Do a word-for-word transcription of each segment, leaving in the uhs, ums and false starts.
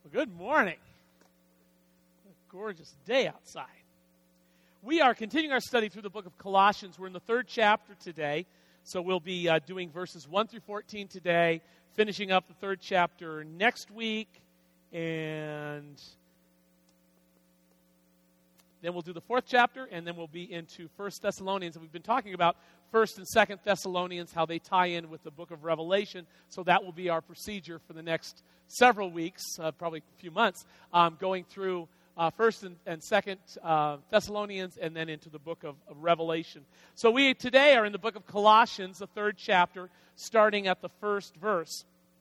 Well, good morning. What a gorgeous day outside. We are continuing our study through the book of Colossians. We're in the third chapter today, so we'll be uh, doing verses one through fourteen today, finishing up the third chapter next week, and then we'll do the fourth chapter, and then we'll be into First Thessalonians. And we've been talking about First and Second Thessalonians, how they tie in with the book of Revelation. So that will be our procedure for the next several weeks, uh, probably a few months, um, going through uh, First and, and Second uh, Thessalonians, and then into the book of, of Revelation. So we today are in the book of Colossians, the third chapter, starting at the first verse.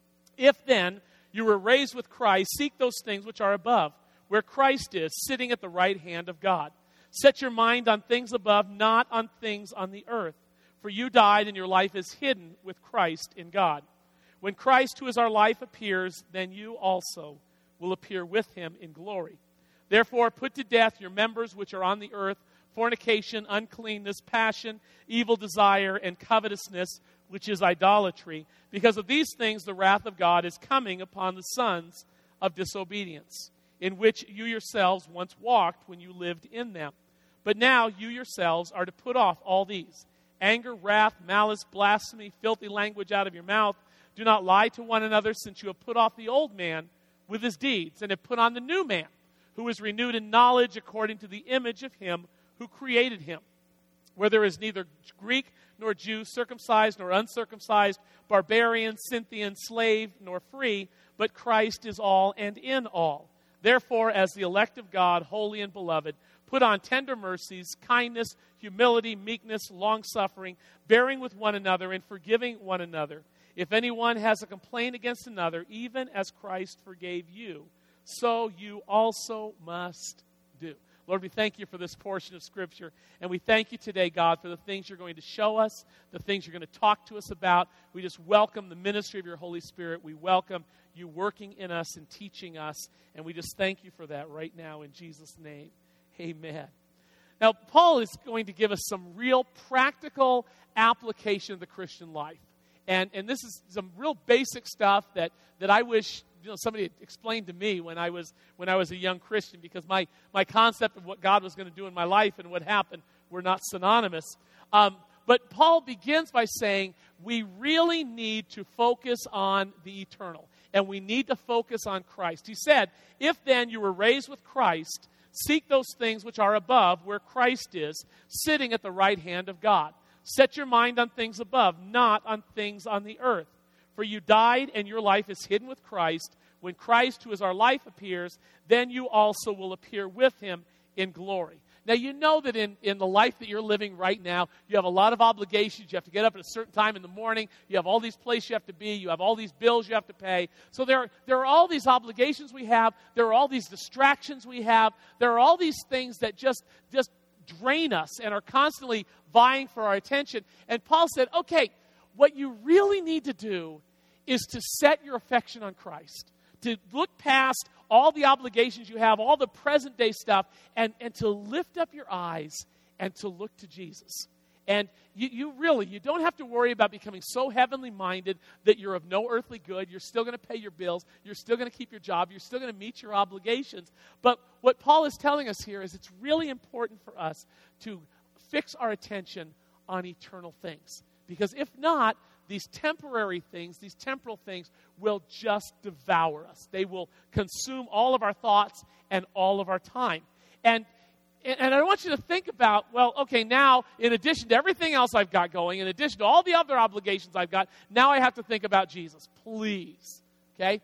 If then you were raised with Christ, seek those things which are above, where Christ is, sitting at the right hand of God. Set your mind on things above, not on things on the earth. For you died, and your life is hidden with Christ in God. When Christ, who is our life, appears, then you also will appear with him in glory. Therefore, put to death your members which are on the earth, fornication, uncleanness, passion, evil desire, and covetousness, which is idolatry. Because of these things the wrath of God is coming upon the sons of disobedience, in which you yourselves once walked when you lived in them. But now you yourselves are to put off all these: anger, wrath, malice, blasphemy, filthy language out of your mouth. Do not lie to one another, since you have put off the old man with his deeds, and have put on the new man, who is renewed in knowledge according to the image of him who created him. Where there is neither Greek nor Jew, circumcised nor uncircumcised, barbarian, Scythian, slave nor free, but Christ is all and in all. Therefore, as the elect of God, holy and beloved, put on tender mercies, kindness, humility, meekness, long-suffering, bearing with one another and forgiving one another. If anyone has a complaint against another, even as Christ forgave you, so you also must do. Lord, we thank you for this portion of Scripture, and we thank you today, God, for the things you're going to show us, the things you're going to talk to us about. We just welcome the ministry of your Holy Spirit. We welcome you working in us and teaching us, and we just thank you for that right now in Jesus' name. Amen. Now, Paul is going to give us some real practical application of the Christian life. And and this is some real basic stuff that, that I wish you know somebody had explained to me when I was when I was a young Christian, because my, my concept of what God was going to do in my life and what happened were not synonymous. Um, but Paul begins by saying we really need to focus on the eternal, and we need to focus on Christ. He said, if then you were raised with Christ, seek those things which are above, where Christ is, sitting at the right hand of God. Set your mind on things above, not on things on the earth. For you died, and your life is hidden with Christ. When Christ, who is our life, appears, then you also will appear with him in glory. Now, you know that in, in the life that you're living right now, you have a lot of obligations. You have to get up at a certain time in the morning. You have all these places you have to be. You have all these bills you have to pay. So there are, there are all these obligations we have. There are all these distractions we have. There are all these things that just, just drain us and are constantly vying for our attention. And Paul said, okay, what you really need to do is to set your affection on Christ, to look past all the obligations you have, all the present day stuff, and, and to lift up your eyes and to look to Jesus. And you, you really, you don't have to worry about becoming so heavenly minded that you're of no earthly good. You're still going to pay your bills. You're still going to keep your job. You're still going to meet your obligations. But what Paul is telling us here is it's really important for us to fix our attention on eternal things. Because if not, these temporary things, these temporal things will just devour us. They will consume all of our thoughts and all of our time. And And I want you to think about, well, okay, now, in addition to everything else I've got going, in addition to all the other obligations I've got, now I have to think about Jesus. Please. Okay?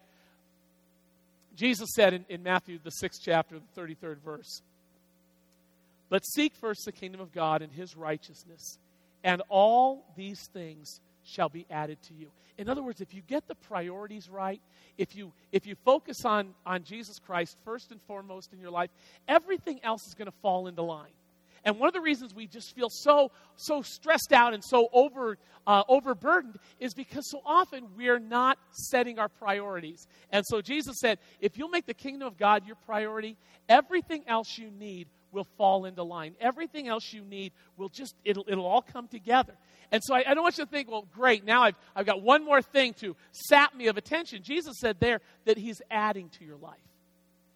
Jesus said in, in Matthew, the sixth chapter, the thirty-third verse, but seek first the kingdom of God and his righteousness, and all these things shall be added to you. In other words, if you get the priorities right, if you if you focus on, on Jesus Christ first and foremost in your life, everything else is going to fall into line. And one of the reasons we just feel so so stressed out and so over uh, overburdened is because so often we're not setting our priorities. And so Jesus said, if you'll make the kingdom of God your priority, everything else you need will fall into line. Everything else you need will just, it'll, it'll all come together. And so I, I don't want you to think, well, great, now I've, I've got one more thing to sap me of attention. Jesus said there that he's adding to your life.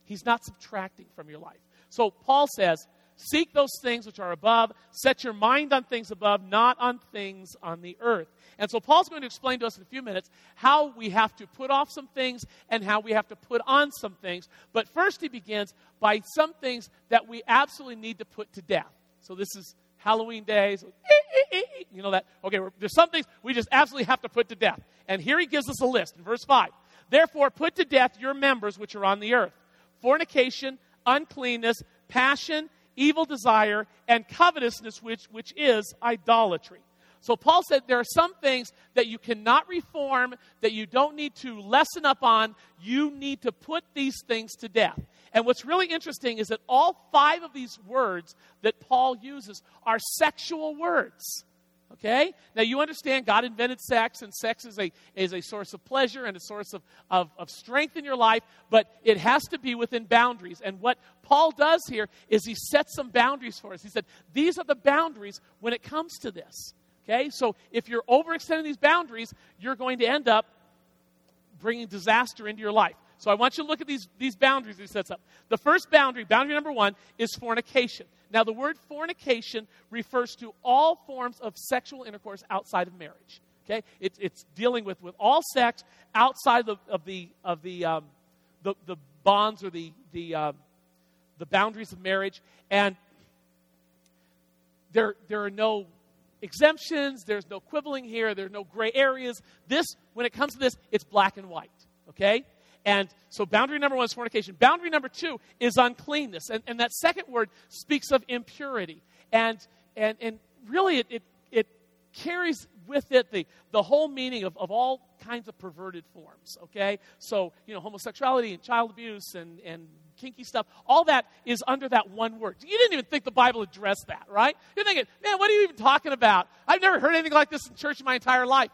He's not subtracting from your life. So Paul says, seek those things which are above. Set your mind on things above, not on things on the earth. And so Paul's going to explain to us in a few minutes how we have to put off some things and how we have to put on some things. But first he begins by some things that we absolutely need to put to death. So this is Halloween day. So, you know that. Okay, there's some things we just absolutely have to put to death. And here he gives us a list in verse five. Therefore, put to death your members which are on the earth: fornication, uncleanness, passion, evil desire, and covetousness, which, which is idolatry. So Paul said there are some things that you cannot reform, that you don't need to lessen up on. You need to put these things to death. And what's really interesting is that all five of these words that Paul uses are sexual words. Okay? Now you understand God invented sex, and sex is a, is a source of pleasure and a source of, of, of strength in your life, but it has to be within boundaries. And what Paul does here is he sets some boundaries for us. He said, these are the boundaries when it comes to this. Okay? So if you're overextending these boundaries, you're going to end up bringing disaster into your life. So I want you to look at these, these boundaries he sets up. The first boundary, boundary number one, is fornication. Now, the word fornication refers to all forms of sexual intercourse outside of marriage. Okay, it's it's dealing with, with all sex outside of the of the of the um, the, the bonds or the the uh, the boundaries of marriage, and there there are no exemptions. There's no quibbling here. There are no gray areas. This, when it comes to this, it's black and white. Okay. And so boundary number one is fornication. Boundary number two is uncleanness. And, and that second word speaks of impurity. And and and really it it, it carries with it the, the whole meaning of, of all kinds of perverted forms. Okay? So, you know, homosexuality and child abuse and, and kinky stuff, all that is under that one word. You didn't even think the Bible addressed that, right? You're thinking, man, what are you even talking about? I've never heard anything like this in church in my entire life.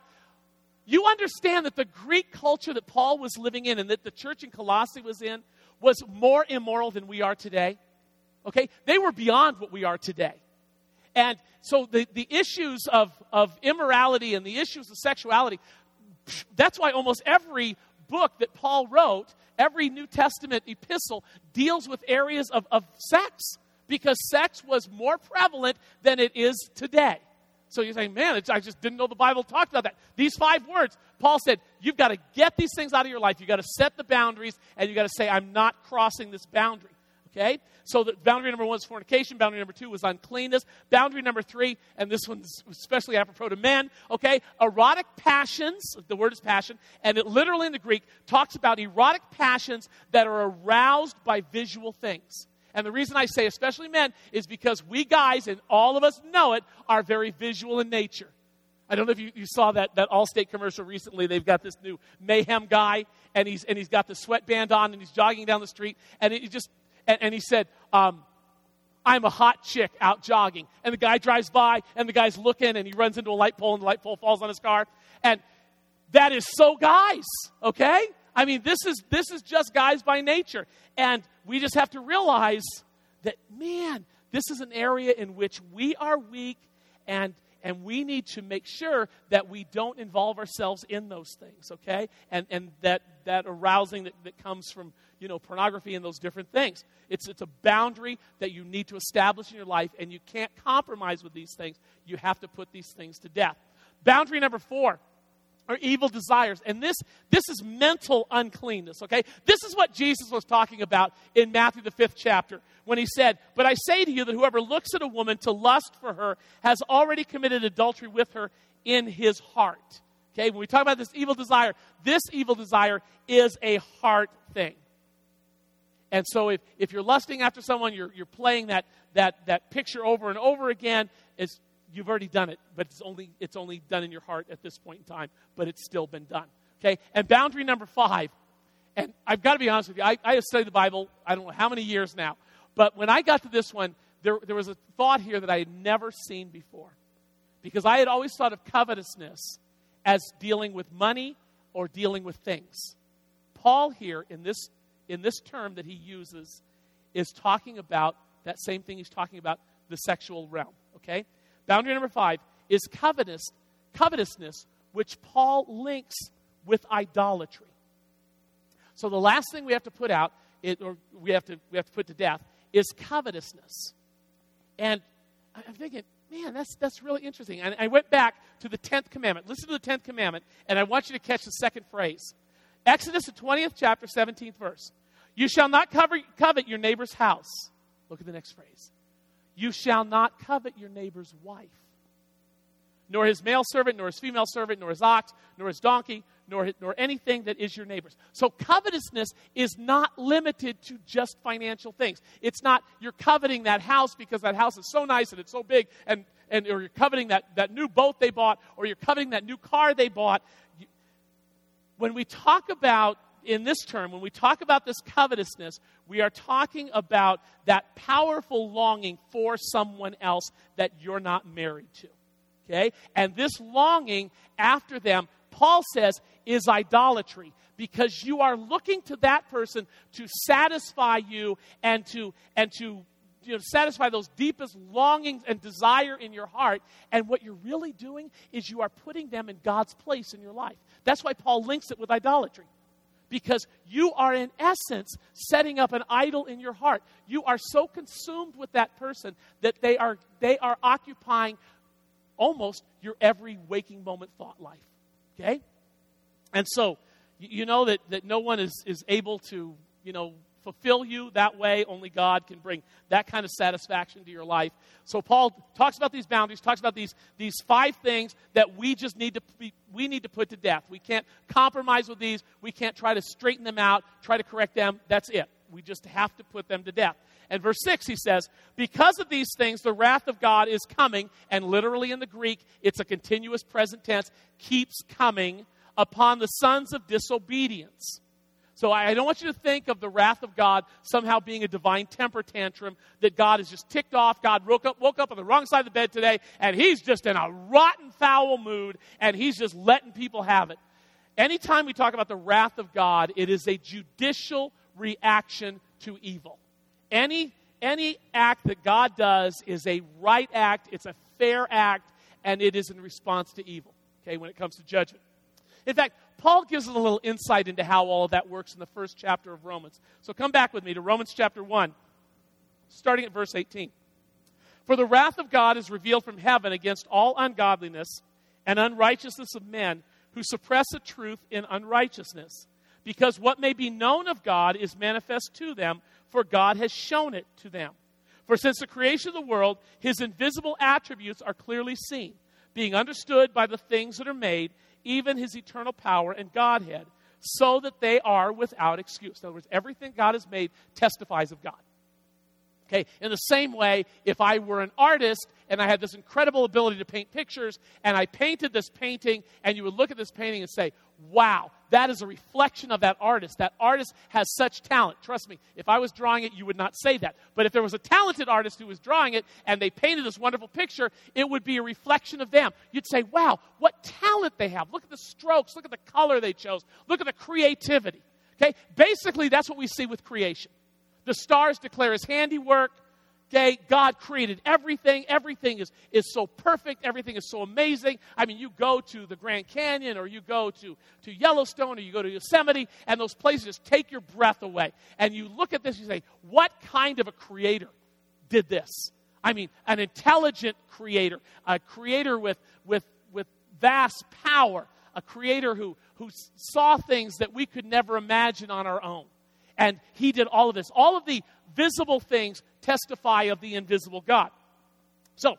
You understand that the Greek culture that Paul was living in and that the church in Colossae was in was more immoral than we are today. Okay? They were beyond what we are today. And so the, the issues of, of immorality and the issues of sexuality, that's why almost every book that Paul wrote, every New Testament epistle, deals with areas of, of sex, because sex was more prevalent than it is today. So you're saying, man, it's, I just didn't know the Bible talked about that. These five words, Paul said, you've got to get these things out of your life. You've got to set the boundaries, and you've got to say, I'm not crossing this boundary. Okay? So the boundary number one is fornication. Boundary number two was uncleanness. Boundary number three, and this one's especially apropos to men, okay? Erotic passions, the word is passion, and it literally in the Greek talks about erotic passions that are aroused by visual things. And the reason I say especially men is because we guys, and all of us know it, are very visual in nature. I don't know if you, you saw that, that Allstate commercial recently. They've got this new mayhem guy, and he's and he's got the sweatband on, and he's jogging down the street, and he just and, and he said, um, "I'm a hot chick out jogging." And the guy drives by, and the guy's looking, and he runs into a light pole, and the light pole falls on his car. And that is so guys, okay? I mean, this is this is just guys by nature. And we just have to realize that, man, this is an area in which we are weak, and and we need to make sure that we don't involve ourselves in those things, okay? And and that that arousing that, that comes from, you know, pornography and those different things. It's it's a boundary that you need to establish in your life, and you can't compromise with these things. You have to put these things to death. Boundary number four are evil desires. And this, this is mental uncleanness, okay? This is what Jesus was talking about in Matthew the fifth chapter when he said, "But I say to you that whoever looks at a woman to lust for her has already committed adultery with her in his heart." Okay, when we talk about this evil desire, this evil desire is a heart thing. And so if, if you're lusting after someone, you're, you're playing that, that, that picture over and over again, it's you've already done it, but it's only it's only done in your heart at this point in time, but it's still been done. Okay? And boundary number five, and I've got to be honest with you, I, I have studied the Bible, I don't know how many years now, but when I got to this one, there, there was a thought here that I had never seen before. Because I had always thought of covetousness as dealing with money or dealing with things. Paul here, in this, in this term that he uses, is talking about that same thing he's talking about, the sexual realm. Okay? Boundary number five is covetous, covetousness, which Paul links with idolatry. So the last thing we have to put out it, or we have to we have to put to death, is covetousness. And I'm thinking, man, that's that's really interesting. And I went back to the tenth commandment. Listen to the tenth commandment, and I want you to catch the second phrase. Exodus, the twentieth chapter, seventeenth verse. You shall not cover, covet your neighbor's house. Look at the next phrase. You shall not covet your neighbor's wife, nor his male servant, nor his female servant, nor his ox, nor his donkey, nor, nor anything that is your neighbor's. So covetousness is not limited to just financial things. It's not you're coveting that house because that house is so nice and it's so big, and, and or you're coveting that, that new boat they bought, or you're coveting that new car they bought. When we talk about, in this term, when we talk about this covetousness, we are talking about that powerful longing for someone else that you're not married to. Okay? And this longing after them, Paul says, is idolatry, because you are looking to that person to satisfy you and to and to you know, satisfy those deepest longings and desire in your heart. And what you're really doing is you are putting them in God's place in your life. That's why Paul links it with idolatry. Because you are, in essence, setting up an idol in your heart. You are so consumed with that person that they are they are occupying almost your every waking moment thought life. Okay? And so, you know that, that no one is, is able to, you know, fulfill you that way. Only God can bring that kind of satisfaction to your life. So Paul talks about these boundaries, talks about these, these five things that we just need to be, we need to put to death. We can't compromise with these. We can't try to straighten them out, try to correct them. That's it. We just have to put them to death. And verse six, he says, because of these things, the wrath of God is coming, and literally in the Greek, it's a continuous present tense, keeps coming upon the sons of disobedience. So I don't want you to think of the wrath of God somehow being a divine temper tantrum, that God is just ticked off. God woke up, woke up on the wrong side of the bed today, and he's just in a rotten, foul mood, and he's just letting people have it. Anytime we talk about the wrath of God, it is a judicial reaction to evil. Any, any act that God does is a right act, it's a fair act, and it is in response to evil, okay, when it comes to judgment. In fact, Paul gives us a little insight into how all of that works in the first chapter of Romans. So come back with me to Romans chapter one, starting at verse eighteen. For the wrath of God is revealed from heaven against all ungodliness and unrighteousness of men who suppress the truth in unrighteousness, because what may be known of God is manifest to them, for God has shown it to them. For since the creation of the world, his invisible attributes are clearly seen, being understood by the things that are made, even his eternal power and Godhead, so that they are without excuse. In other words, everything God has made testifies of God. Okay, in the same way, if I were an artist and I had this incredible ability to paint pictures, and I painted this painting, and you would look at this painting and say, wow, that is a reflection of that artist. That artist has such talent. Trust me, if I was drawing it, you would not say that. But if there was a talented artist who was drawing it, and they painted this wonderful picture, it would be a reflection of them. You'd say, wow, what talent they have. Look at the strokes. Look at the color they chose. Look at the creativity. Okay, basically, that's what we see with creation. The stars declare his handiwork. Okay, God created everything. Everything is, is so perfect. Everything is so amazing. I mean, you go to the Grand Canyon, or you go to, to Yellowstone, or you go to Yosemite, and those places just take your breath away. And you look at this and you say, what kind of a creator did this? I mean, an intelligent creator, a creator with, with, with vast power, a creator who, who saw things that we could never imagine on our own. And he did all of this. All of the visible things testify of the invisible God. So,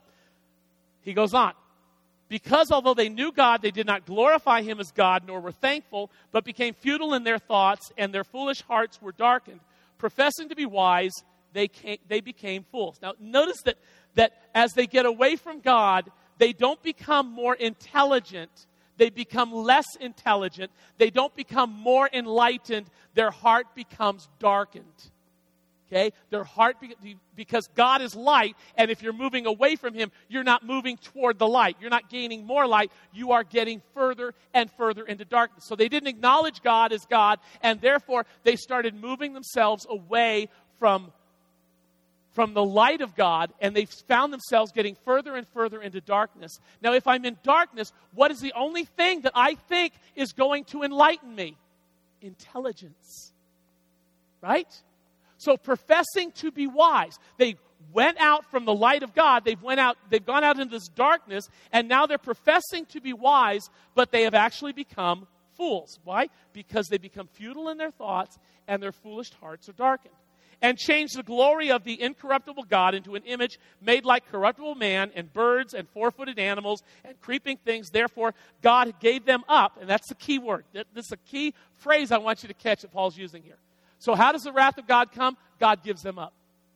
he goes on. Because although they knew God, they did not glorify him as God, nor were thankful, but became futile in their thoughts, and their foolish hearts were darkened. Professing to be wise, they came, they became fools. Now, notice that, that as they get away from God, they don't become more intelligent. They become less intelligent. They don't become more enlightened. Their heart becomes darkened. Okay? Their heart, be- because God is light, and if you're moving away from him, you're not moving toward the light. You're not gaining more light. You are getting further and further into darkness. So they didn't acknowledge God as God, and therefore they started moving themselves away from from the light of God, and they found themselves getting further and further into darkness. Now, if I'm in darkness, what is the only thing that I think is going to enlighten me? Intelligence. Right? So professing to be wise, they went out from the light of God. They've went out, they've gone out into this darkness, and now they're professing to be wise, but they have actually become fools. Why? Because they become futile in their thoughts, and their foolish hearts are darkened. And changed the glory of the incorruptible God into an image made like corruptible man and birds and four-footed animals and creeping things. Therefore, God gave them up. And that's the key word. This is a key phrase I want you to catch that Paul's using here. So how does the wrath of God come? God gives them up.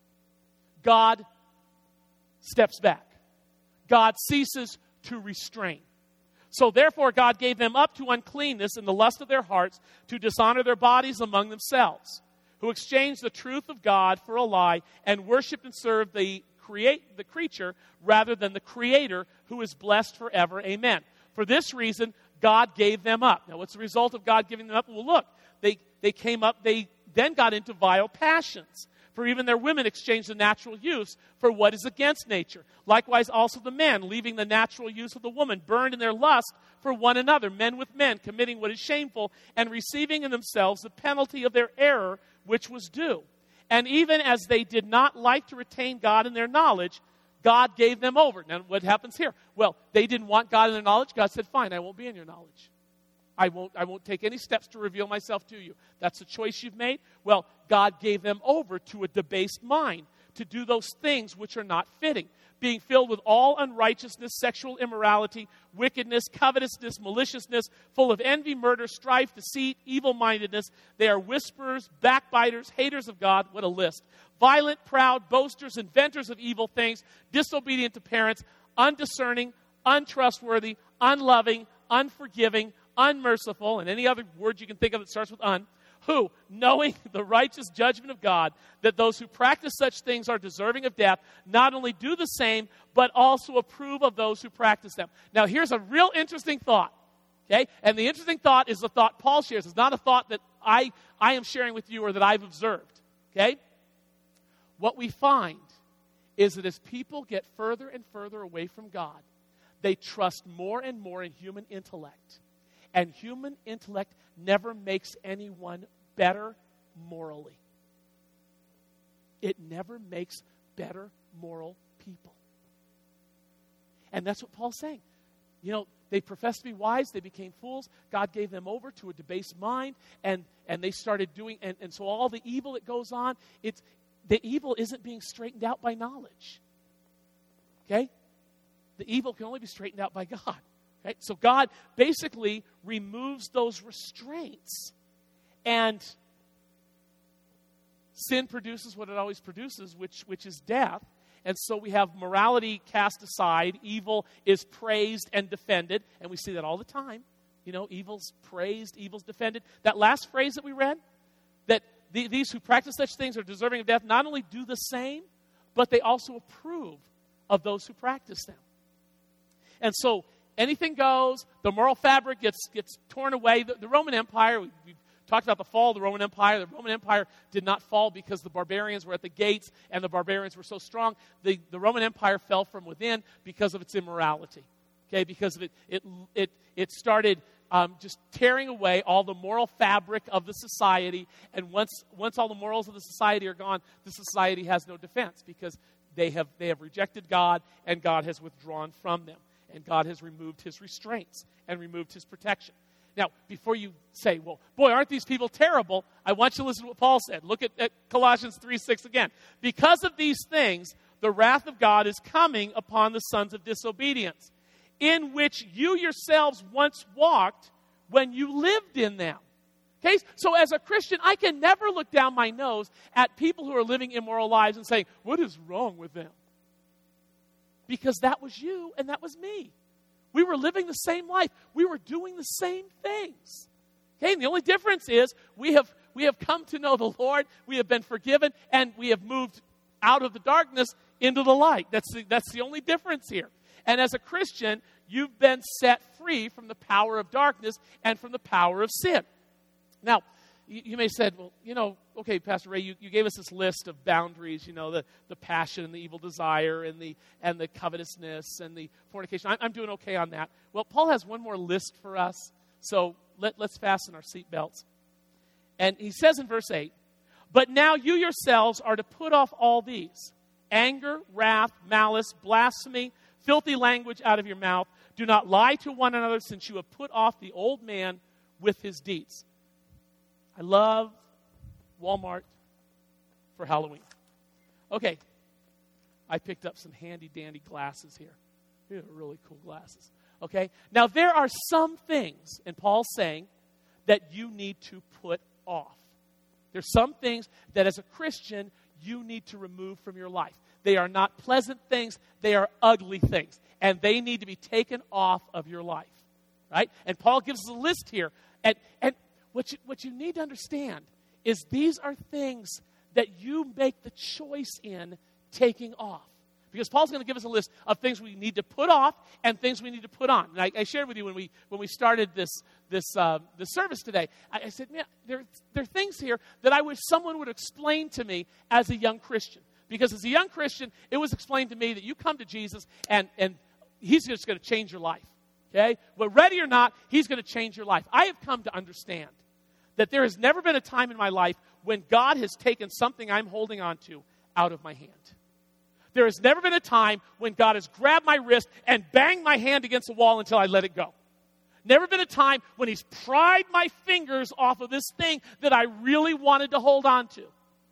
God steps back. God ceases to restrain. So therefore, God gave them up to uncleanness in the lust of their hearts to dishonor their bodies among themselves, who exchanged the truth of God for a lie and worshiped and served the create the creature rather than the Creator, who is blessed forever. Amen. For this reason, God gave them up. Now, what's the result of God giving them up? Well, look, they, they came up, they then got into vile passions. For even their women exchanged the natural use for what is against nature. Likewise also the men, leaving the natural use of the woman, burned in their lust for one another, men with men, committing what is shameful, and receiving in themselves the penalty of their error, which was due. And even as they did not like to retain God in their knowledge, God gave them over. Now, what happens here? Well, they didn't want God in their knowledge. God said, fine, I won't be in your knowledge. I won't, I won't take any steps to reveal myself to you. That's the choice you've made. Well, God gave them over to a debased mind to do those things which are not fitting, being filled with all unrighteousness, sexual immorality, wickedness, covetousness, maliciousness, full of envy, murder, strife, deceit, evil-mindedness. They are whisperers, backbiters, haters of God. What a list. Violent, proud, boasters, inventors of evil things, disobedient to parents, undiscerning, untrustworthy, unloving, unforgiving, unmerciful, and any other word you can think of that starts with un, who, knowing the righteous judgment of God, that those who practice such things are deserving of death, not only do the same, but also approve of those who practice them. Now, here's a real interesting thought, okay? And the interesting thought is the thought Paul shares. It's not a thought that I, I am sharing with you or that I've observed, okay? What we find is that as people get further and further away from God, they trust more and more in human intellect. And human intellect never makes anyone better morally. It never makes better moral people. And that's what Paul's saying. You know, they professed to be wise. They became fools. God gave them over to a debased mind. And, and they started doing, and, and so all the evil that goes on, it's the evil isn't being straightened out by knowledge. Okay? The evil can only be straightened out by God. Right? So God basically removes those restraints. And sin produces what it always produces, which, which is death. And so we have morality cast aside. Evil is praised and defended. And we see that all the time. You know, evil's praised, evil's defended. That last phrase that we read, that the, these who practice such things are deserving of death, not only do the same, but they also approve of those who practice them. And so anything goes. The moral fabric gets gets torn away. The, the Roman Empire, we, we've talked about the fall of the Roman Empire. The Roman Empire did not fall because the barbarians were at the gates and the barbarians were so strong. The, the Roman Empire fell from within because of its immorality. Okay, because of it, it, it, it started um, just tearing away all the moral fabric of the society. And once once all the morals of the society are gone, the society has no defense because they have they have rejected God and God has withdrawn from them. And God has removed his restraints and removed his protection. Now, before you say, well, boy, aren't these people terrible? I want you to listen to what Paul said. Look at, at Colossians three six again. Because of these things, the wrath of God is coming upon the sons of disobedience, in which you yourselves once walked when you lived in them. Okay? So as a Christian, I can never look down my nose at people who are living immoral lives and saying, what is wrong with them? Because that was you and that was me. We were living the same life. We were doing the same things. Okay, and the only difference is we have we have come to know the Lord, we have been forgiven, and we have moved out of the darkness into the light. That's the, that's the only difference here. And as a Christian, you've been set free from the power of darkness and from the power of sin. Now, you, you may have said, well, you know, okay, Pastor Ray, you, you gave us this list of boundaries, you know, the, the passion and the evil desire and the and the covetousness and the fornication. I'm, I'm doing okay on that. Well, Paul has one more list for us, so let, let's fasten our seatbelts. And he says in verse eight, But now you yourselves are to put off all these: anger, wrath, malice, blasphemy, filthy language out of your mouth. Do not lie to one another, since you have put off the old man with his deeds. I love Walmart for Halloween. Okay, I picked up some handy-dandy glasses here. These are really cool glasses. Okay, now there are some things, and Paul's saying, that you need to put off. There's some things that as a Christian you need to remove from your life. They are not pleasant things. They are ugly things. And they need to be taken off of your life. Right? And Paul gives us a list here. And, and what, you, what you need to understand is these are things that you make the choice in taking off. Because Paul's going to give us a list of things we need to put off and things we need to put on. And I, I shared with you when we when we started this this uh, this service today. I, I said, man, there there are things here that I wish someone would explain to me as a young Christian. Because as a young Christian, it was explained to me that you come to Jesus and and He's just going to change your life. Okay, but ready or not, He's going to change your life. I have come to understand that there has never been a time in my life when God has taken something I'm holding on to out of my hand. There has never been a time when God has grabbed my wrist and banged my hand against the wall until I let it go. Never been a time when He's pried my fingers off of this thing that I really wanted to hold on to.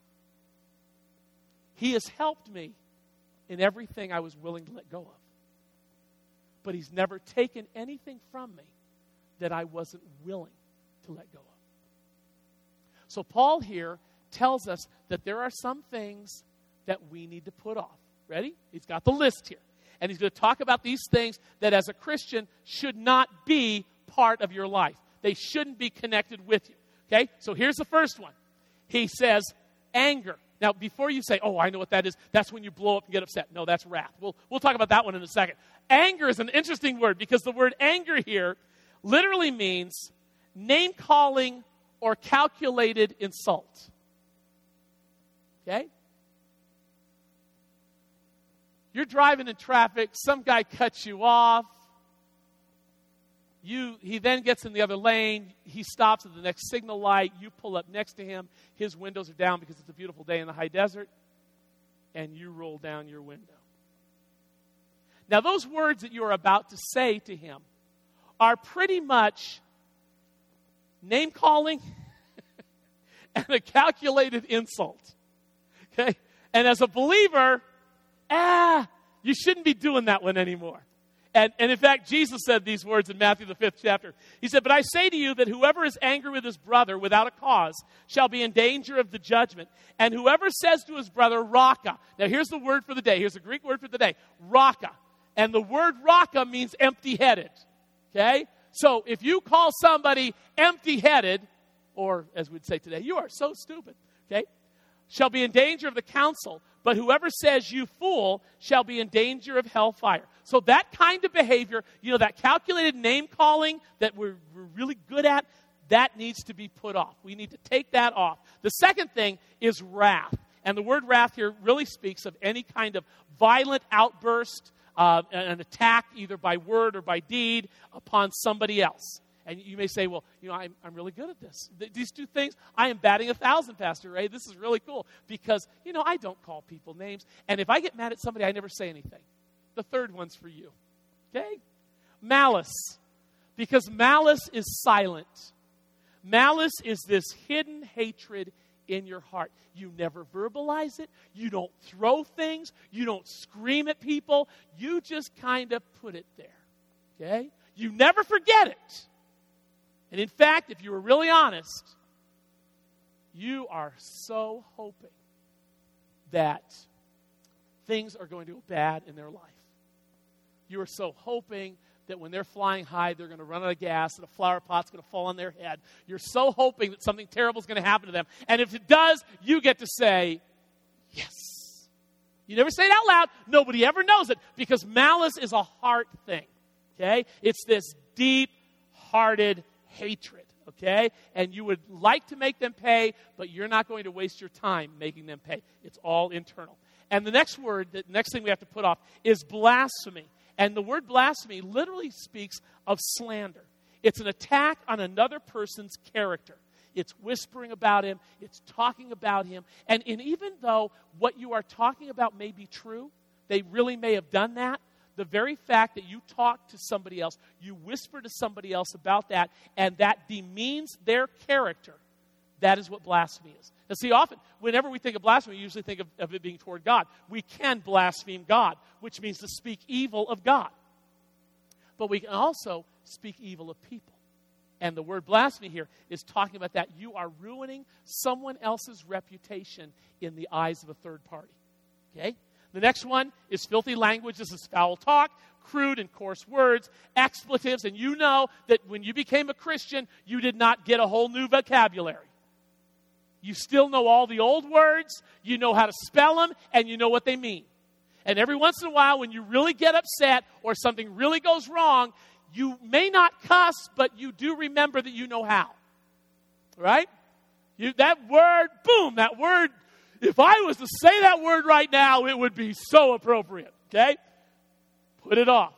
He has helped me in everything I was willing to let go of. But He's never taken anything from me that I wasn't willing to let go of. So Paul here tells us that there are some things that we need to put off. Ready? He's got the list here. And he's going to talk about these things that as a Christian should not be part of your life. They shouldn't be connected with you. Okay? So here's the first one. He says, anger. Now, before you say, oh, I know what that is, that's when you blow up and get upset. No, that's wrath. We'll, we'll talk about that one in a second. Anger is an interesting word because the word anger here literally means name-calling or calculated insult. Okay? You're driving in traffic, some guy cuts you off. You, he then gets in the other lane. He stops at the next signal light. You pull up next to him. His windows are down because it's a beautiful day in the high desert. And you roll down your window. Now, those words that you are about to say to him are pretty much name-calling and a calculated insult. Okay? And as a believer, ah, you shouldn't be doing that one anymore. And, and in fact, Jesus said these words in Matthew, the fifth chapter. He said, but I say to you that whoever is angry with his brother without a cause shall be in danger of the judgment. And whoever says to his brother, raka. Now, here's the word for the day. Here's the Greek word for the day. Raka. And the word raka means empty-headed. Okay? So if you call somebody empty-headed, or as we'd say today, you are so stupid. Okay? Shall be in danger of the council. But whoever says you fool shall be in danger of hellfire. So that kind of behavior, you know, that calculated name-calling that we're, we're really good at, that needs to be put off. We need to take that off. The second thing is wrath. And the word wrath here really speaks of any kind of violent outburst, uh, an attack either by word or by deed upon somebody else. And you may say, well, you know, I'm, I'm really good at this. Th- these two things, I am batting a thousand, Pastor Ray. This is really cool because, you know, I don't call people names. And if I get mad at somebody, I never say anything. The third one's for you. Okay? Malice. Because malice is silent. Malice is this hidden hatred in your heart. You never verbalize it. You don't throw things. You don't scream at people. You just kind of put it there. Okay? You never forget it. And in fact, if you were really honest, you are so hoping that things are going to go bad in their life. You are so hoping that when they're flying high, they're going to run out of gas and a flower pot's going to fall on their head. You're so hoping that something terrible is going to happen to them. And if it does, you get to say, yes. You never say it out loud. Nobody ever knows it because malice is a heart thing. Okay? It's this deep-hearted hatred, okay? And you would like to make them pay, but you're not going to waste your time making them pay. It's all internal. And the next word, the next thing we have to put off is blasphemy. And the word blasphemy literally speaks of slander. It's an attack on another person's character. it's whispering about him, it's talking about him. And, and even though what you are talking about may be true, they really may have done that, the very fact that you talk to somebody else, you whisper to somebody else about that, and that demeans their character, that is what blasphemy is. Now see, often, whenever we think of blasphemy, we usually think of, of it being toward God. We can blaspheme God, which means to speak evil of God. But we can also speak evil of people. And the word blasphemy here is talking about that. You are ruining someone else's reputation in the eyes of a third party. Okay? The next one is filthy language. This is foul talk, crude and coarse words, expletives. And you know that when you became a Christian, you did not get a whole new vocabulary. You still know all the old words, you know how to spell them, and you know what they mean. And every once in a while, when you really get upset or something really goes wrong, you may not cuss, but you do remember that you know how. Right? You, that word, boom, that word, if I was to say that word right now, it would be so appropriate. Okay? Put it off.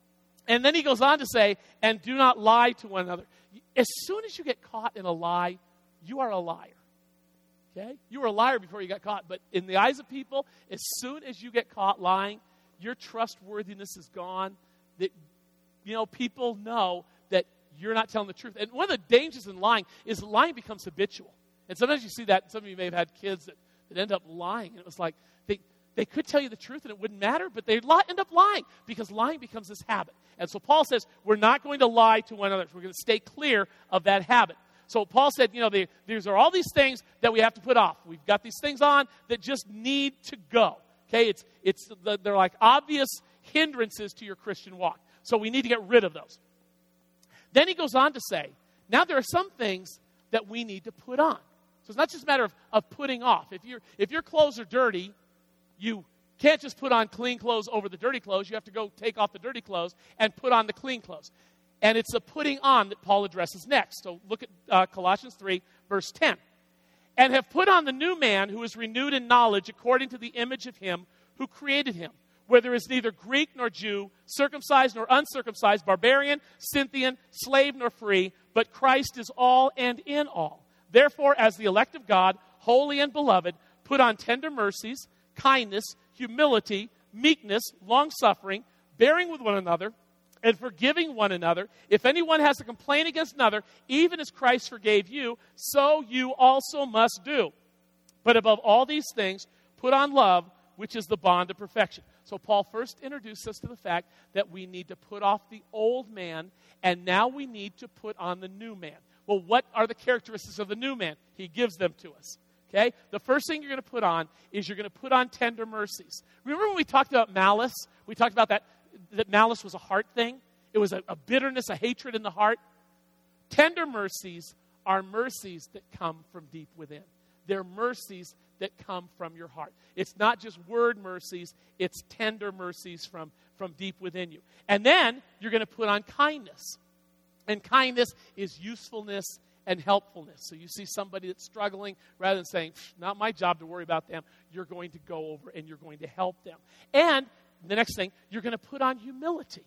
And then he goes on to say, and do not lie to one another. As soon as you get caught in a lie, you are a liar. Okay? You were a liar before you got caught, but in the eyes of people, as soon as you get caught lying, your trustworthiness is gone. That, you know, people know that you're not telling the truth. And one of the dangers in lying is lying becomes habitual. And sometimes you see that. Some of you may have had kids that, that end up lying. And it was like, they, they could tell you the truth and it wouldn't matter, but they li- end up lying because lying becomes this habit. And so Paul says, we're not going to lie to one another. We're going to stay clear of that habit. So Paul said, you know, there, these are all these things that we have to put off. We've got these things on that just need to go. Okay, it's it's the, they're like obvious hindrances to your Christian walk. So we need to get rid of those. Then he goes on to say, now there are some things that we need to put on. So it's not just a matter of, of putting off. If your if your clothes are dirty, you can't just put on clean clothes over the dirty clothes. You have to go take off the dirty clothes and put on the clean clothes. And it's a putting on that Paul addresses next. So look at uh, Colossians three, verse ten. And have put on the new man who is renewed in knowledge according to the image of him who created him, where there is neither Greek nor Jew, circumcised nor uncircumcised, barbarian, Scythian, slave nor free, but Christ is all and in all. Therefore, as the elect of God, holy and beloved, put on tender mercies, kindness, humility, meekness, long-suffering, bearing with one another, and forgiving one another. If anyone has a complaint against another, even as Christ forgave you, so you also must do. But above all these things, put on love, which is the bond of perfection. So Paul first introduced us to the fact that we need to put off the old man, and now we need to put on the new man. Well, what are the characteristics of the new man? He gives them to us. Okay? The first thing you're going to put on is you're going to put on tender mercies. Remember when we talked about malice? We talked about that that malice was a heart thing. It was a, a bitterness, a hatred in the heart. Tender mercies are mercies that come from deep within. They're mercies that come from your heart. It's not just word mercies, it's tender mercies from, from deep within you. And then you're going to put on kindness. And kindness is usefulness and helpfulness. So you see somebody that's struggling, rather than saying, not my job to worry about them, you're going to go over and you're going to help them. And the next thing, you're going to put on humility.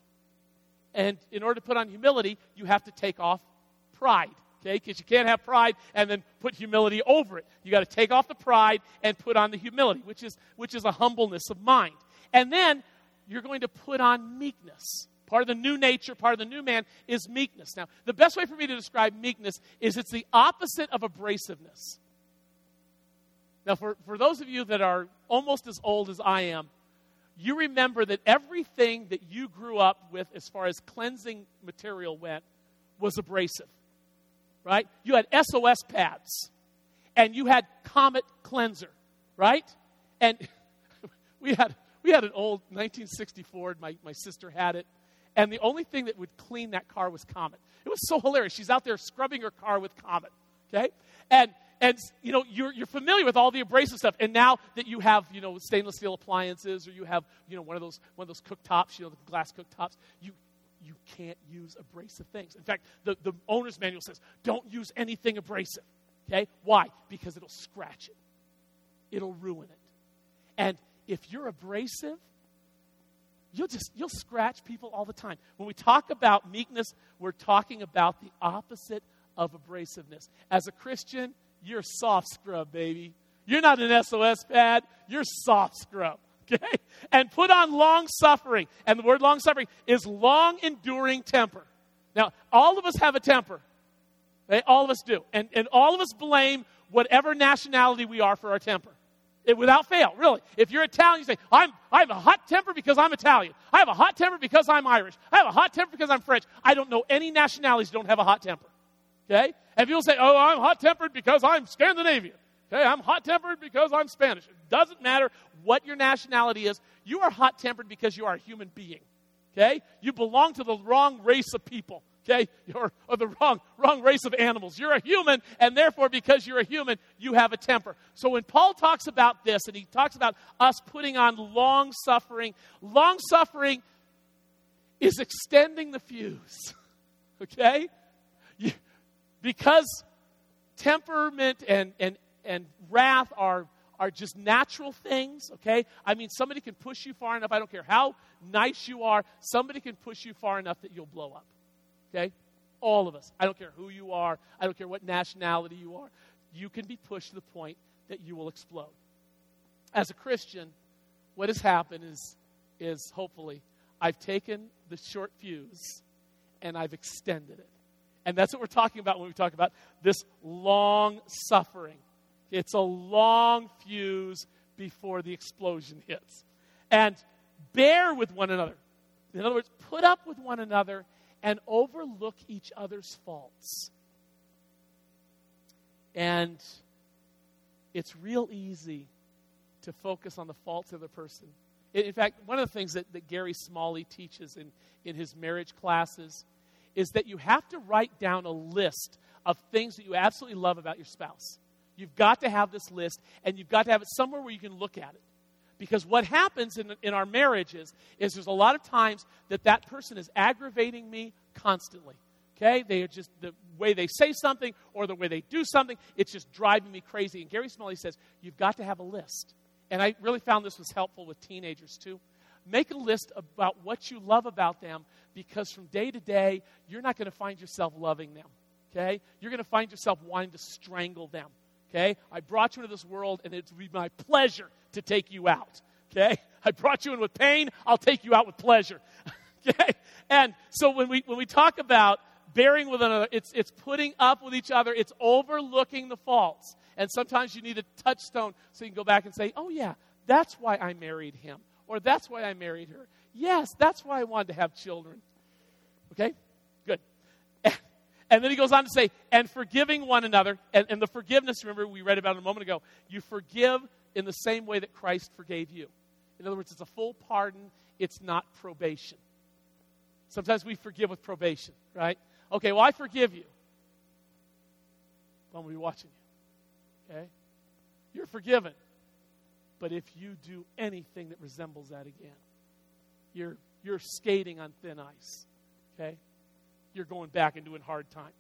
And in order to put on humility, you have to take off pride. Okay? Because you can't have pride and then put humility over it. You got to take off the pride and put on the humility, which is which is a humbleness of mind. And then you're going to put on meekness. Part of the new nature, part of the new man is meekness. Now, the best way for me to describe meekness is it's the opposite of abrasiveness. Now, for, for those of you that are almost as old as I am, you remember that everything that you grew up with as far as cleansing material went was abrasive, right? You had S O S pads, and you had Comet cleanser, right? And we had we had an old nineteen sixty Ford. My, my sister had it, and the only thing that would clean that car was Comet. It was so hilarious. She's out there scrubbing her car with Comet, okay? And And, you know, you're, you're familiar with all the abrasive stuff. And now that you have, you know, stainless steel appliances, or you have, you know, one of those one of those cooktops, you know, the glass cooktops, you you can't use abrasive things. In fact, the, the owner's manual says, don't use anything abrasive. Okay? Why? Because it'll scratch it. It'll ruin it. And if you're abrasive, you'll just, you'll scratch people all the time. When we talk about meekness, we're talking about the opposite of abrasiveness. As a Christian, you're soft scrub, baby. You're not an S O S pad. You're soft scrub. Okay? And put on long suffering. And the word long suffering is long enduring temper. Now, all of us have a temper. Okay? All of us do. And, and all of us blame whatever nationality we are for our temper. It, without fail, really. If you're Italian, you say, I'm, I have a hot temper because I'm Italian. I have a hot temper because I'm Irish. I have a hot temper because I'm French. I don't know any nationalities that don't have a hot temper. Okay? And people say, oh, I'm hot-tempered because I'm Scandinavian. Okay, I'm hot-tempered because I'm Spanish. It doesn't matter what your nationality is. You are hot-tempered because you are a human being. Okay? You belong to the wrong race of people. Okay? You're or the wrong, wrong race of animals. You're a human, and therefore, because you're a human, you have a temper. So when Paul talks about this, and he talks about us putting on long-suffering, long-suffering is extending the fuse. Okay? You, because temperament and, and, and wrath are, are just natural things, okay? I mean, somebody can push you far enough. I don't care how nice you are. Somebody can push you far enough that you'll blow up, okay? All of us. I don't care who you are. I don't care what nationality you are. You can be pushed to the point that you will explode. As a Christian, what has happened is, is hopefully I've taken the short fuse and I've extended it. And that's what we're talking about when we talk about this long suffering. It's a long fuse before the explosion hits. And bear with one another. In other words, put up with one another and overlook each other's faults. And it's real easy to focus on the faults of the person. In fact, one of the things that, that Gary Smalley teaches in, in his marriage classes is that you have to write down a list of things that you absolutely love about your spouse. You've got to have this list, and you've got to have it somewhere where you can look at it. Because what happens in, in our marriages is there's a lot of times that that person is aggravating me constantly. Okay? They are just, the way they say something or the way they do something, it's just driving me crazy. And Gary Smalley says, you've got to have a list. And I really found this was helpful with teenagers too. Make a list about what you love about them, because from day to day, you're not going to find yourself loving them, okay? You're going to find yourself wanting to strangle them, okay? I brought you into this world, and it would be my pleasure to take you out, okay? I brought you in with pain, I'll take you out with pleasure, okay? And so when we when we talk about bearing with one another, it's, it's putting up with each other, it's overlooking the faults. And sometimes you need a touchstone so you can go back and say, oh yeah, that's why I married him. Or that's why I married her. Yes, that's why I wanted to have children. Okay? Good. And, and then he goes on to say, and forgiving one another. And, and the forgiveness, remember, we read about it a moment ago. You forgive in the same way that Christ forgave you. In other words, it's a full pardon. It's not probation. Sometimes we forgive with probation, right? Okay, well, I forgive you. I'm going to be watching you. Okay? You're forgiven. But if you do anything that resembles that again, you're you're skating on thin ice, okay? You're going back and doing hard time.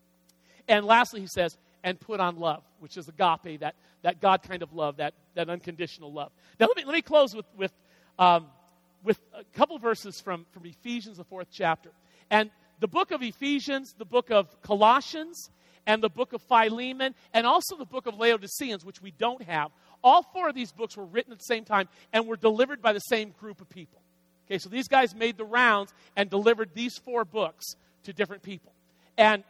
And lastly, he says, and put on love, which is agape, that, that God kind of love, that, that unconditional love. Now, let me let me close with with um, with a couple verses from, from Ephesians, the fourth chapter. And the book of Ephesians, the book of Colossians, and the book of Philemon, and also the book of Laodiceans, which we don't have. All four of these books were written at the same time and were delivered by the same group of people. Okay, so these guys made the rounds and delivered these four books to different people. And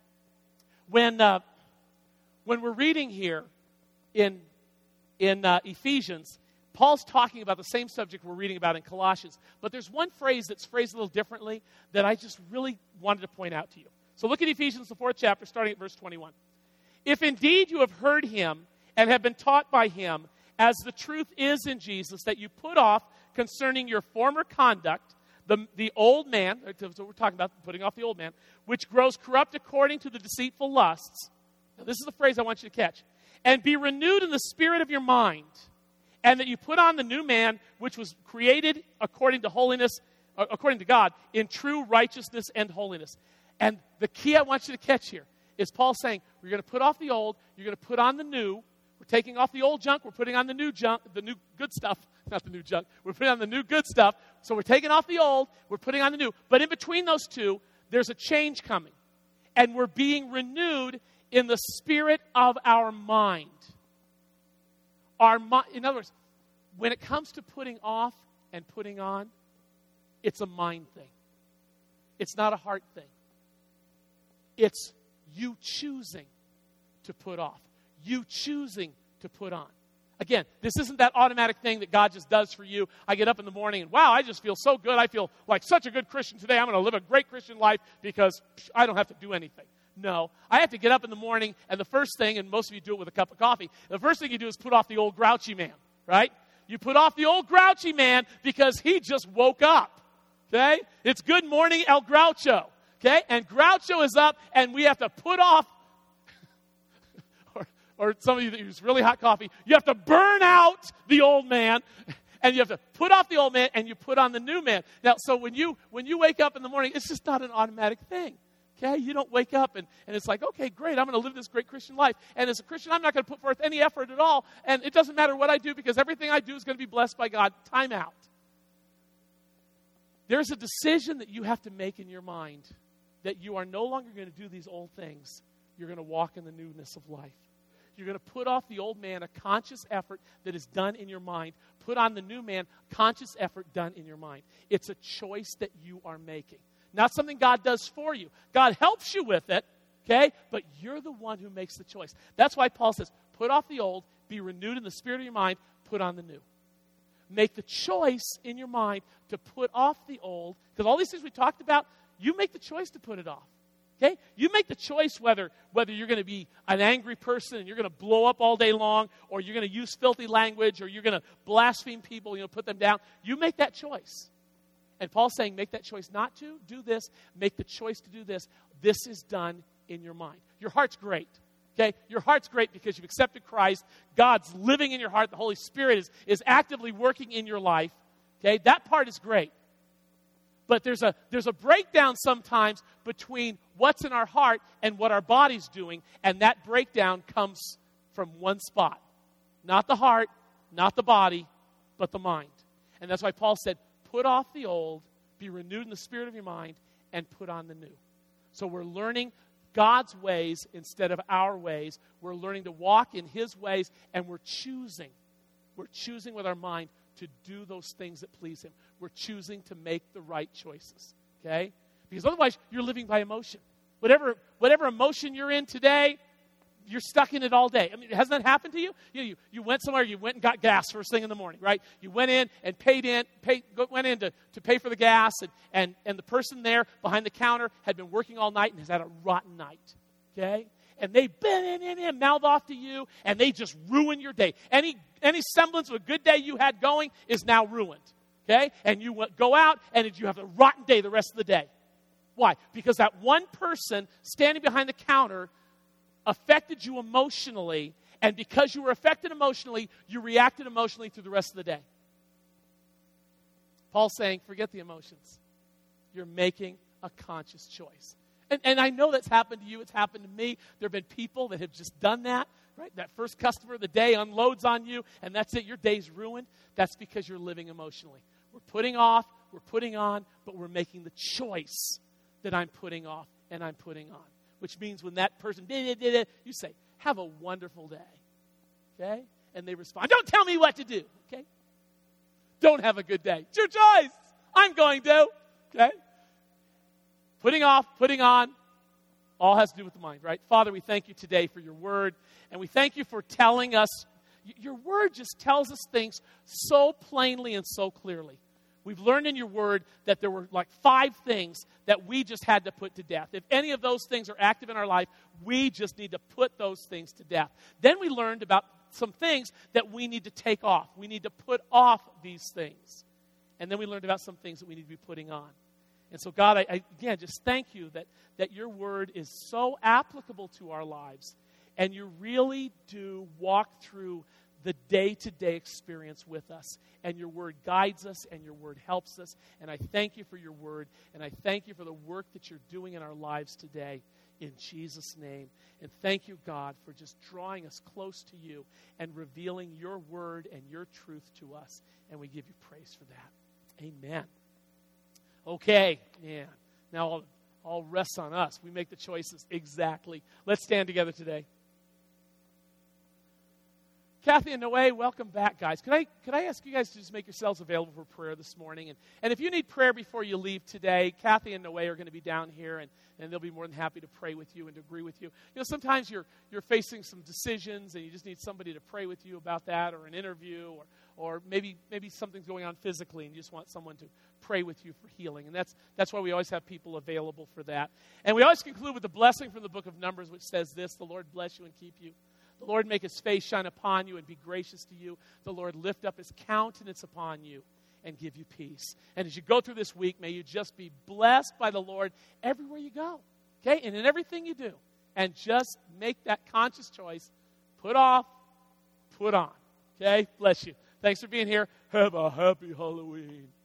when uh, when we're reading here in in uh, Ephesians, Paul's talking about the same subject we're reading about in Colossians. But there's one phrase that's phrased a little differently that I just really wanted to point out to you. So look at Ephesians, the fourth chapter, starting at verse twenty-one. If indeed you have heard him and have been taught by him, as the truth is in Jesus, that you put off concerning your former conduct, the, the old man, that's what we're talking about, putting off the old man, which grows corrupt according to the deceitful lusts. Now, this is the phrase I want you to catch. And be renewed in the spirit of your mind, and that you put on the new man, which was created according to holiness, according to God, in true righteousness and holiness. And the key I want you to catch here is Paul saying, we're going to put off the old, you're going to put on the new. We're taking off the old junk, we're putting on the new junk, the new good stuff. Not the new junk. We're putting on the new good stuff. So we're taking off the old, we're putting on the new. But in between those two, there's a change coming. and we're being renewed in the spirit of our mind. Our mi- in other words, when it comes to putting off and putting on, it's a mind thing. It's not a heart thing. It's you choosing to put off. You choosing to put on. Again, this isn't that automatic thing that God just does for you. I get up in the morning and, wow, I just feel so good. I feel like such a good Christian today. I'm going to live a great Christian life because psh, I don't have to do anything. No, I have to get up in the morning, and the first thing, and most of you do it with a cup of coffee, the first thing you do is put off the old grouchy man, right? You put off the old grouchy man because he just woke up, okay? It's good morning, El Groucho, okay? And Groucho is up, and we have to put off or some of you that use really hot coffee, you have to burn out the old man, and you have to put off the old man, and you put on the new man. Now, so when you when you wake up in the morning, it's just not an automatic thing, okay? You don't wake up, and, and it's like, okay, great, I'm going to live this great Christian life. And as a Christian, I'm not going to put forth any effort at all, and it doesn't matter what I do because everything I do is going to be blessed by God. Time out. There's a decision that you have to make in your mind that you are no longer going to do these old things. You're going to walk in the newness of life. You're going to put off the old man, a conscious effort that is done in your mind. Put on the new man, conscious effort done in your mind. It's a choice that you are making. Not something God does for you. God helps you with it, okay? But you're the one who makes the choice. That's why Paul says, put off the old, be renewed in the spirit of your mind, put on the new. Make the choice in your mind to put off the old, because all these things we talked about, you make the choice to put it off. Okay? You make the choice whether, whether you're going to be an angry person and you're going to blow up all day long, or you're going to use filthy language, or you're going to blaspheme people, you know, put them down. You make that choice. And Paul's saying, make that choice not to do this. Make the choice to do this. This is done in your mind. Your heart's great. Okay? Your heart's great because you've accepted Christ. God's living in your heart. The Holy Spirit is, is actively working in your life. Okay? That part is great. But there's a there's a breakdown sometimes between what's in our heart and what our body's doing, and that breakdown comes from one spot. Not the heart, not the body, but the mind. And that's why Paul said, put off the old, be renewed in the spirit of your mind, and put on the new. So we're learning God's ways instead of our ways. We're learning to walk in His ways, and we're choosing. We're choosing with our mind to do those things that please Him. We're choosing to make the right choices, okay? Because otherwise, you're living by emotion. Whatever whatever emotion you're in today, you're stuck in it all day. I mean, hasn't that happened to you? You, you, you went somewhere, you went and got gas first thing in the morning, right? You went in and paid in, paid, went in to, to pay for the gas, and, and, and the person there behind the counter had been working all night and has had a rotten night, okay? And they bend in and mouth off to you, and they just ruin your day. Any any semblance of a good day you had going is now ruined, okay? And you went, go out, and you have a rotten day the rest of the day. Why? Because that one person standing behind the counter affected you emotionally, and because you were affected emotionally, you reacted emotionally through the rest of the day. Paul's saying, forget the emotions. You're making a conscious choice. And, and I know that's happened to you. It's happened to me. There have been people that have just done that, right? That first customer of the day unloads on you, and that's it. Your day's ruined. That's because you're living emotionally. We're putting off, we're putting on, but we're making the choice that I'm putting off and I'm putting on. Which means when that person did it, did it, you say, have a wonderful day. Okay? And they respond, don't tell me what to do. Okay? Don't have a good day. It's your choice. I'm going to. Okay? Putting off, putting on, all has to do with the mind, right? Father, we thank you today for your word, and we thank you for telling us. Your word just tells us things so plainly and so clearly. We've learned in your word that there were like five things that we just had to put to death. If any of those things are active in our life, we just need to put those things to death. Then we learned about some things that we need to take off. We need to put off these things. And then we learned about some things that we need to be putting on. And so, God, I, I again, just thank you that, that your word is so applicable to our lives. And you really do walk through the day-to-day experience with us. And your word guides us, and your word helps us. And I thank you for your word, and I thank you for the work that you're doing in our lives today, in Jesus' name. And thank you, God, for just drawing us close to you and revealing your word and your truth to us. And we give you praise for that. Amen. Okay, yeah. Now all, all rests on us. We make the choices exactly. Let's stand together today. Kathy and Noe, welcome back, guys. Could I could I ask you guys to just make yourselves available for prayer this morning? And, and if you need prayer before you leave today, Kathy and Noe are going to be down here, and, and they'll be more than happy to pray with you and to agree with you. You know, sometimes you're you're facing some decisions, and you just need somebody to pray with you about that, or an interview, or or maybe maybe something's going on physically, and you just want someone to pray with you for healing. And that's that's why we always have people available for that. And we always conclude with a blessing from the book of Numbers, which says this: the Lord bless you and keep you. The Lord make his face shine upon you and be gracious to you. The Lord lift up his countenance upon you and give you peace. And as you go through this week, may you just be blessed by the Lord everywhere you go, okay? And in everything you do. And just make that conscious choice. Put off, put on, okay? Bless you. Thanks for being here. Have a happy Halloween.